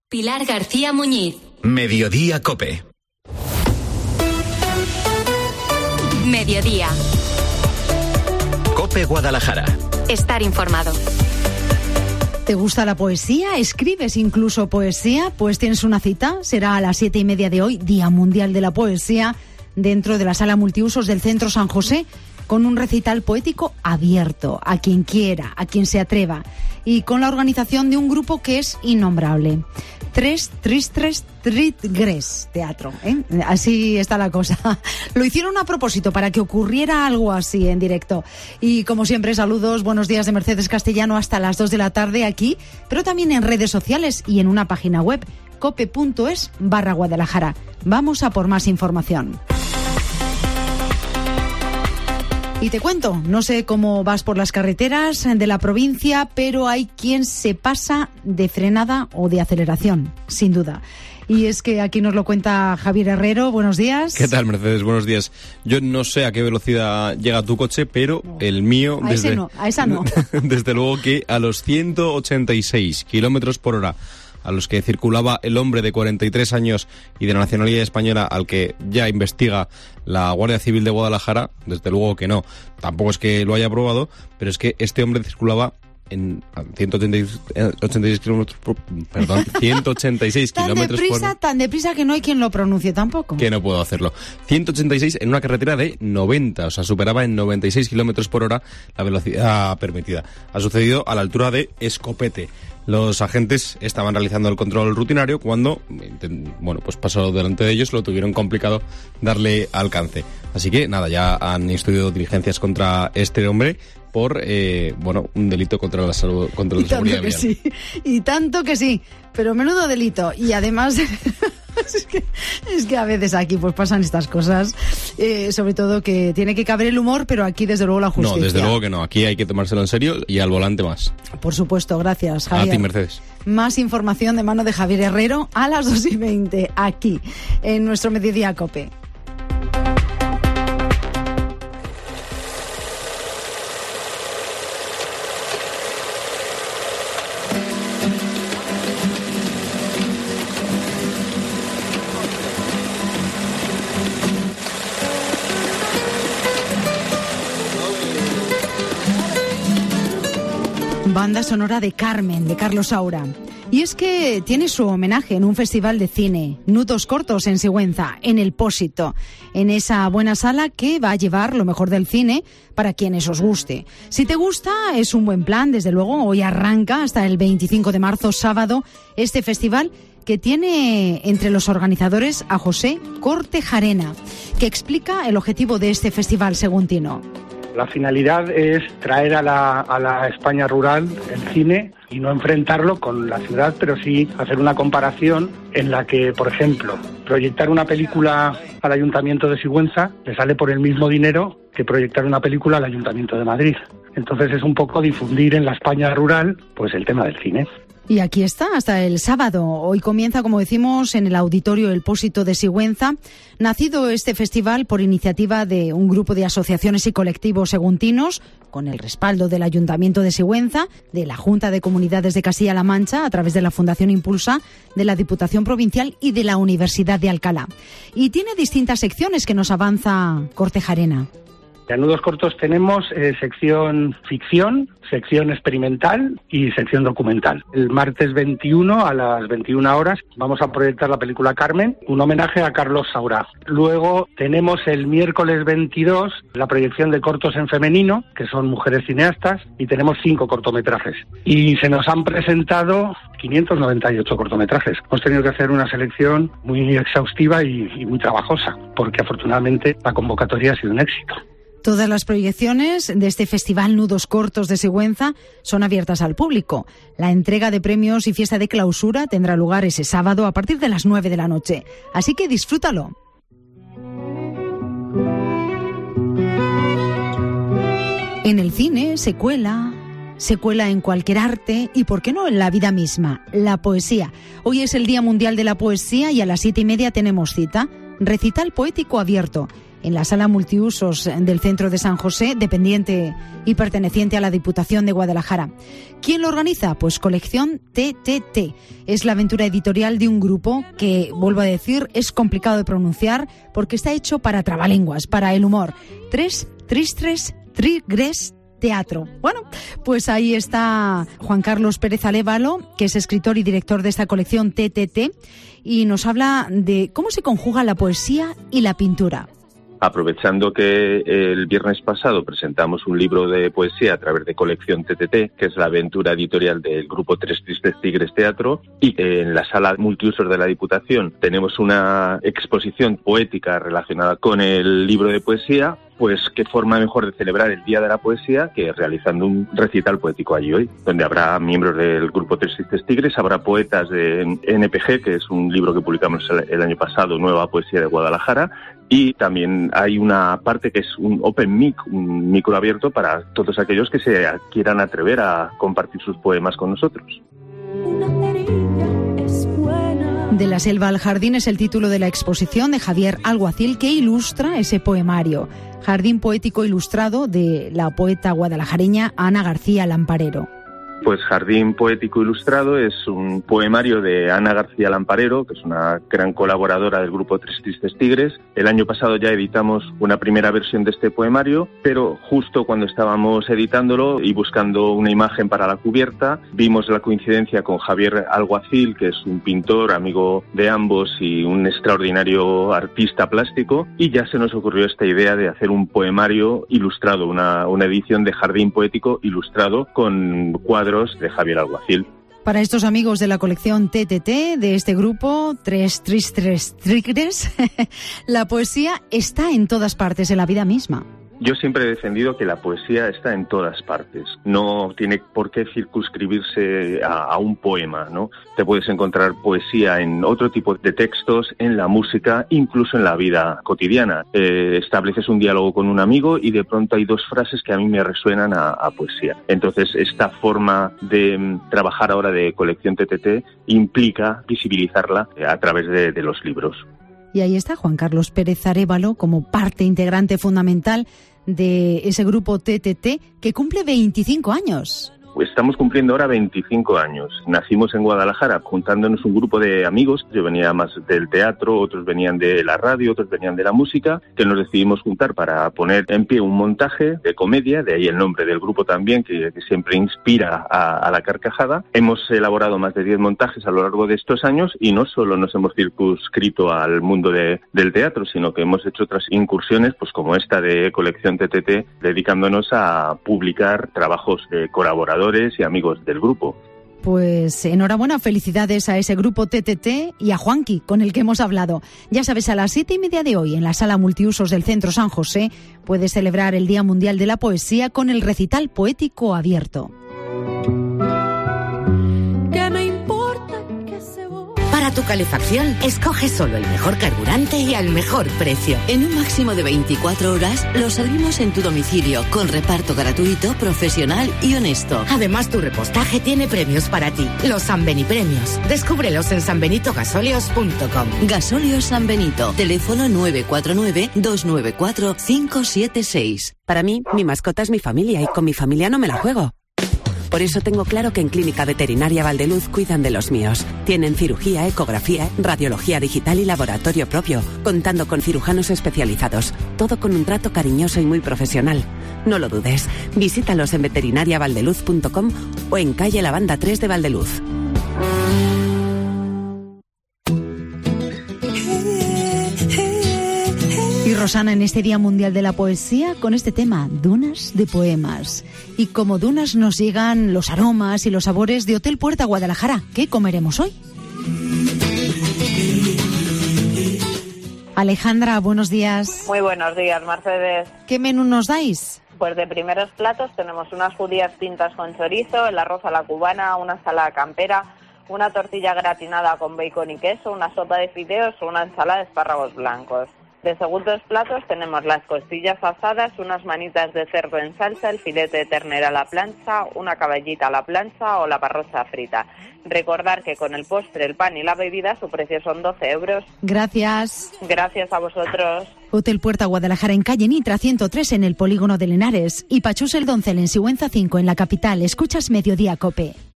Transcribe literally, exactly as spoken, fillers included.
Pilar García Muñiz. Mediodía COPE. Mediodía. COPE Guadalajara. Estar informado. ¿Te gusta la poesía? ¿Escribes incluso poesía? Pues tienes una cita. Será a las siete y media de hoy, Día Mundial de la Poesía, dentro de la Sala Multiusos del Centro San José, con un recital poético abierto a quien quiera, a quien se atreva, y con la organización de un grupo que es innombrable. Tres Tristres Tritgres Teatro, ¿eh? Así está la cosa. Lo hicieron a propósito para que ocurriera algo así en directo. Y como siempre, saludos, buenos días de Mercedes Castellano hasta las dos de la tarde aquí, pero también en redes sociales y en una página web, cope.es barra Guadalajara. Vamos a por más información. Y te cuento, no sé cómo vas por las carreteras de la provincia, pero hay quien se pasa de frenada o de aceleración, sin duda. Y es que aquí nos lo cuenta Javier Herrero. Buenos días. ¿Qué tal, Mercedes? Buenos días. Yo no sé a qué velocidad llega tu coche, pero no. El mío... A desde, ese no, a esa no. Desde luego que a los ciento ochenta y seis kilómetros por hora a los que circulaba el hombre de cuarenta y tres años y de la nacionalidad española al que ya investiga la Guardia Civil de Guadalajara, desde luego que no, tampoco es que lo haya probado, pero es que este hombre circulaba en ciento ochenta y seis kilómetros por, perdón, ciento ochenta y seis kilómetros por hora. Tan deprisa que no hay quien lo pronuncie tampoco. Que no puedo hacerlo. ciento ochenta y seis en una carretera de noventa, o sea, superaba en noventa y seis kilómetros por hora la velocidad permitida. Ha sucedido a la altura de Escopete. Los agentes estaban realizando el control rutinario cuando, bueno, pues pasó delante de ellos, lo tuvieron complicado darle alcance. Así que, nada, ya han instruido diligencias contra este hombre por, eh, bueno, un delito contra la salud, contra la seguridad vial. Sí, y tanto que sí, pero menudo delito. Y además... Es que, es que a veces aquí pues pasan estas cosas, eh, sobre todo que tiene que caber el humor, pero aquí desde luego la justicia. No, desde luego que no, aquí hay que tomárselo en serio y al volante más. Por supuesto, gracias, Javier. A ti, Mercedes. Más información de mano de Javier Herrero a las dos y veinte, aquí, en nuestro Mediodía COPE. Banda sonora de Carmen, de Carlos Saura. Y es que tiene su homenaje en un festival de cine, Nudos Cortos en Sigüenza, en El Pósito, en esa buena sala que va a llevar lo mejor del cine para quienes os guste. Si te gusta, es un buen plan, desde luego. Hoy arranca hasta el veinticinco de marzo, sábado, este festival que tiene entre los organizadores a José Cortejarena, que explica el objetivo de este festival, según Tino. La finalidad es traer a la, a la España rural el cine y no enfrentarlo con la ciudad, pero sí hacer una comparación en la que, por ejemplo, proyectar una película al Ayuntamiento de Sigüenza le sale por el mismo dinero que proyectar una película al Ayuntamiento de Madrid. Entonces es un poco difundir en la España rural pues el tema del cine. Y aquí está, hasta el sábado. Hoy comienza, como decimos, en el Auditorio El Pósito de Sigüenza. Nacido este festival por iniciativa de un grupo de asociaciones y colectivos seguntinos, con el respaldo del Ayuntamiento de Sigüenza, de la Junta de Comunidades de Castilla-La Mancha, a través de la Fundación Impulsa, de la Diputación Provincial y de la Universidad de Alcalá. Y tiene distintas secciones que nos avanza Cortejarena. En Nudos Cortos tenemos eh, sección ficción, sección experimental y sección documental. El martes veintiuno a las veintiuna horas vamos a proyectar la película Carmen, un homenaje a Carlos Saura. Luego tenemos el miércoles veintidós la proyección de cortos en femenino, que son mujeres cineastas, y tenemos cinco cortometrajes. Y se nos han presentado quinientos noventa y ocho cortometrajes. Hemos tenido que hacer una selección muy exhaustiva y, y muy trabajosa, porque afortunadamente la convocatoria ha sido un éxito. Todas las proyecciones de este Festival Nudos Cortos de Sigüenza son abiertas al público. La entrega de premios y fiesta de clausura tendrá lugar ese sábado a partir de las nueve de la noche. Así que disfrútalo. En el cine se cuela, se cuela en cualquier arte y, ¿por qué no, en la vida misma? La poesía. Hoy es el Día Mundial de la Poesía y a las siete y media tenemos cita. Recital poético abierto en la sala multiusos del Centro de San José, dependiente y perteneciente a la Diputación de Guadalajara. ¿Quién lo organiza? Pues Colección T T T. Es la aventura editorial de un grupo que, vuelvo a decir, es complicado de pronunciar porque está hecho para trabalenguas, para el humor. Tres, tristres, trigres, teatro. Bueno, pues ahí está Juan Carlos Pérez Alévalo, que es escritor y director de esta colección T T T, y nos habla de cómo se conjuga la poesía y la pintura. Aprovechando que el viernes pasado presentamos un libro de poesía a través de Colección T T T, que es la aventura editorial del grupo Tres Tristes Tigres Teatro, y en la sala multiusos de la Diputación tenemos una exposición poética relacionada con el libro de poesía, pues qué forma mejor de celebrar el Día de la Poesía que realizando un recital poético allí hoy, donde habrá miembros del grupo Tres Tristes Tigres, habrá poetas de N P G, que es un libro que publicamos el año pasado, Nueva Poesía de Guadalajara, y también hay una parte que es un open mic, un micro abierto para todos aquellos que se quieran atrever a compartir sus poemas con nosotros. De la selva al jardín es el título de la exposición de Javier Alguacil, que ilustra ese poemario. Jardín poético ilustrado de la poeta guadalajareña Ana García Lamparero. Pues Jardín Poético Ilustrado es un poemario de Ana García Lamparero, que es una gran colaboradora del grupo Tres Tristes Tigres. El año pasado ya editamos una primera versión de este poemario, pero justo cuando estábamos editándolo y buscando una imagen para la cubierta, vimos la coincidencia con Javier Alguacil, que es un pintor, amigo de ambos y un extraordinario artista plástico, y ya se nos ocurrió esta idea de hacer un poemario ilustrado, una, una edición de Jardín Poético Ilustrado con cuadros de Javier Alguacil. Para estos amigos de la colección T T T, de este grupo, Tres Tristes Tigres, la poesía está en todas partes, en la vida misma. Yo siempre he defendido que la poesía está en todas partes. No tiene por qué circunscribirse a, a un poema, ¿no? Te puedes encontrar poesía en otro tipo de textos, en la música, incluso en la vida cotidiana. Eh, estableces un diálogo con un amigo y de pronto hay dos frases que a mí me resuenan a, a poesía. Entonces, esta forma de m, trabajar ahora de Colección T T T implica visibilizarla a través de, de los libros. Y ahí está Juan Carlos Pérez Alévalo como parte integrante fundamental de ese grupo T T T que cumple veinticinco años. Estamos cumpliendo ahora veinticinco años. Nacimos en Guadalajara juntándonos un grupo de amigos. Yo venía más del teatro, otros venían de la radio, otros venían de la música, que nos decidimos juntar para poner en pie un montaje de comedia, de ahí el nombre del grupo también, que, que siempre inspira a, a la carcajada. Hemos elaborado más de diez montajes a lo largo de estos años y no solo nos hemos circunscrito al mundo de, del teatro, sino que hemos hecho otras incursiones, pues como esta de Colección T T T, dedicándonos a publicar trabajos de colaboradores y amigos del grupo. Pues enhorabuena, felicidades a ese grupo T T T y a Juanqui, con el que hemos hablado. Ya sabes, a las siete y media de hoy, en la sala multiusos del Centro San José, puedes celebrar el Día Mundial de la Poesía con el recital poético abierto. Para tu calefacción, escoge solo el mejor carburante y al mejor precio. En un máximo de veinticuatro horas, lo servimos en tu domicilio, con reparto gratuito, profesional y honesto. Además, tu repostaje tiene premios para ti, los San Beni Premios. Descúbrelos en san benito gasóleos punto com. Gasóleos San Benito, teléfono nueve cuatro nueve, dos nueve cuatro, cinco siete seis. Para mí, mi mascota es mi familia y con mi familia no me la juego. Por eso tengo claro que en Clínica Veterinaria Valdeluz cuidan de los míos. Tienen cirugía, ecografía, radiología digital y laboratorio propio, contando con cirujanos especializados. Todo con un trato cariñoso y muy profesional. No lo dudes. Visítalos en veterinaria valdeluz punto com o en calle Lavanda tres de Valdeluz. Y Rosana, en este Día Mundial de la Poesía, con este tema, Dunas de Poemas. Y como dunas nos llegan los aromas y los sabores de Hotel Puerta Guadalajara. ¿Qué comeremos hoy? Alejandra, buenos días. Muy buenos días, Mercedes. ¿Qué menú nos dais? Pues de primeros platos tenemos unas judías tintas con chorizo, el arroz a la cubana, una ensalada campera, una tortilla gratinada con bacon y queso, una sopa de fideos o una ensalada de espárragos blancos. De segundos platos tenemos las costillas asadas, unas manitas de cerdo en salsa, el filete de ternera a la plancha, una caballita a la plancha o la parrocha frita. Recordar que con el postre, el pan y la bebida su precio son doce euros. Gracias. Gracias a vosotros. Hotel Puerta Guadalajara en calle Nitra ciento tres en el polígono de Linares y Pachus el Doncel en Sigüenza cinco en la capital. Escuchas Mediodía COPE.